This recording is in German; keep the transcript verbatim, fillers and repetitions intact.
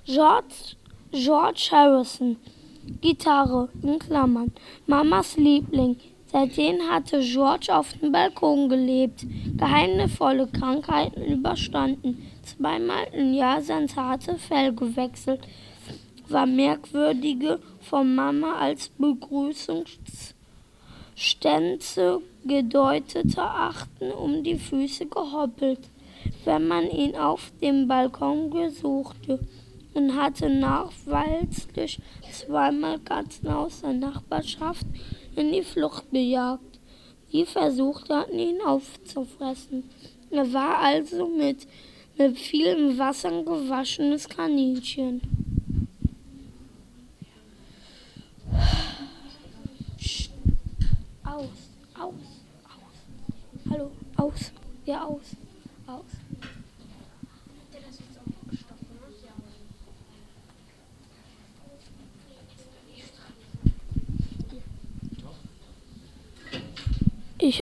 George, George Harrison, Gitarre, in Klammern, Mamas Liebling. Seitdem hatte George auf dem Balkon gelebt, geheimnisvolle Krankheiten überstanden, zweimal im Jahr sein zartes Fell gewechselt, war merkwürdige von Mama als Begrüßungsstänze gedeutete Achten um die Füße gehoppelt, wenn man ihn auf dem Balkon besuchte, und hatte nachweislich zweimal Katzen aus der Nachbarschaft in die Flucht bejagt, die versucht hatten, ihn aufzufressen. Er war also mit, mit vielem Wasser ein gewaschenes Kaninchen. Aus, aus, aus. Hallo, aus, ja aus.